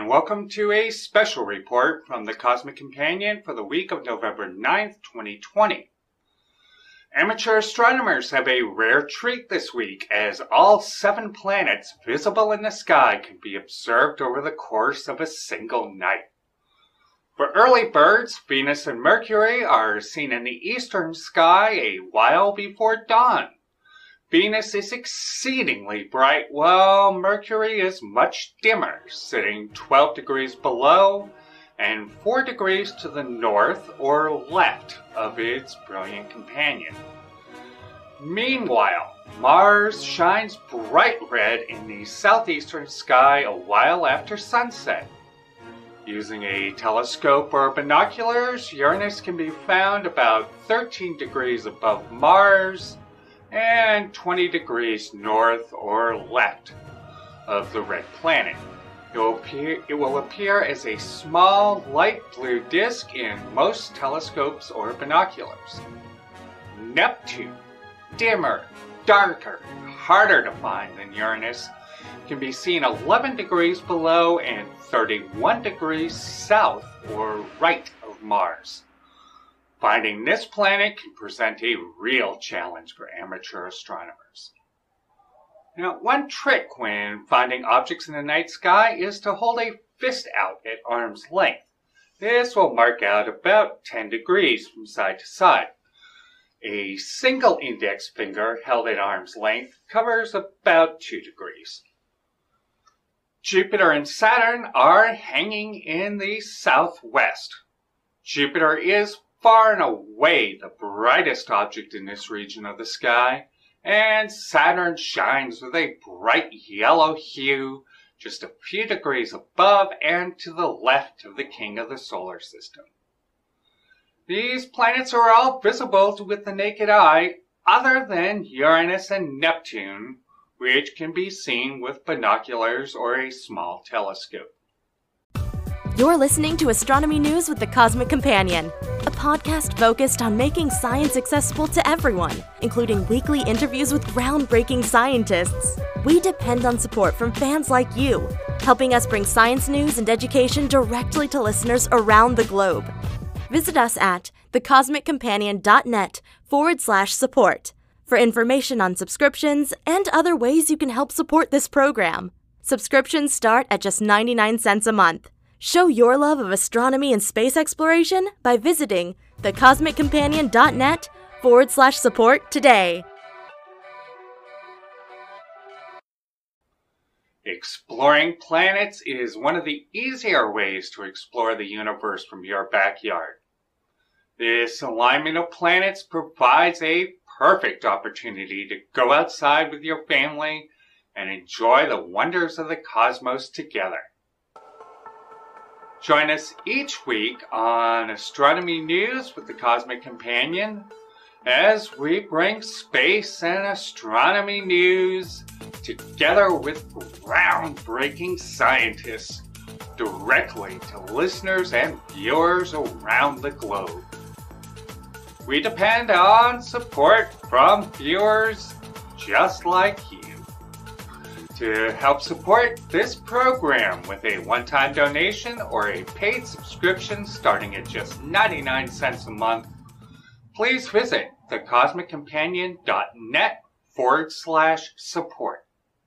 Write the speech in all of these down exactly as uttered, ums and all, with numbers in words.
welcome to a special report from the Cosmic Companion for the week of November ninth, twenty twenty. Amateur astronomers have a rare treat this week, as all seven planets visible in the sky can be observed over the course of a single night. For early birds, Venus and Mercury are seen in the eastern sky a while before dawn. Venus is exceedingly bright, while Mercury is much dimmer, sitting twelve degrees below and four degrees to the north or left of its brilliant companion. Meanwhile, Mars shines bright red in the southeastern sky a while after sunset. Using a telescope or binoculars, Uranus can be found about thirteen degrees above Mars and twenty degrees north or left of the red planet. It will appear, it will appear as a small light blue disk in most telescopes or binoculars. Neptune, dimmer, darker, harder to find than Uranus, can be seen eleven degrees below and thirty-one degrees south or right of Mars. Finding this planet can present a real challenge for amateur astronomers. Now, one trick when finding objects in the night sky is to hold a fist out at arm's length. This will mark out about ten degrees from side to side. A single index finger held at arm's length covers about two degrees. Jupiter and Saturn are hanging in the southwest. Jupiter is far and away the brightest object in this region of the sky, and Saturn shines with a bright yellow hue just a few degrees above and to the left of the king of the solar system. These planets are all visible with the naked eye, other than Uranus and Neptune, which can be seen with binoculars or a small telescope. You're listening to Astronomy News with the Cosmic Companion, a podcast focused on making science accessible to everyone, including weekly interviews with groundbreaking scientists. We depend on support from fans like you, helping us bring science news and education directly to listeners around the globe. Visit us at thecosmiccompanion.net forward slash support for information on subscriptions and other ways you can help support this program. Subscriptions start at just ninety-nine cents a month. Show your love of astronomy and space exploration by visiting thecosmiccompanion.net forward slash support today. Exploring planets is one of the easier ways to explore the universe from your backyard. This alignment of planets provides a perfect opportunity to go outside with your family and enjoy the wonders of the cosmos together. Join us each week on Astronomy News with the Cosmic Companion as we bring space and astronomy news together with groundbreaking scientists directly to listeners and viewers around the globe. We depend on support from viewers just like you. To help support this program with a one-time donation or a paid subscription starting at just ninety-nine cents a month, please visit thecosmiccompanion.net forward slash support.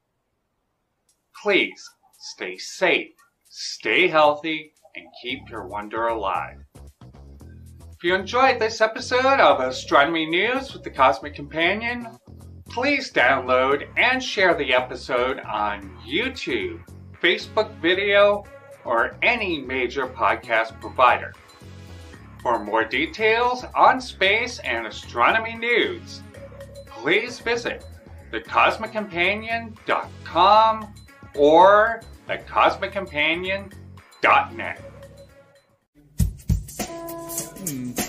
Please stay safe, stay healthy, and keep your wonder alive. If you enjoyed this episode of Astronomy News with the Cosmic Companion, please download and share the episode on YouTube, Facebook video, or any major podcast provider. For more details on space and astronomy news, please visit the cosmic companion dot com or the cosmic companion dot net. Hmm.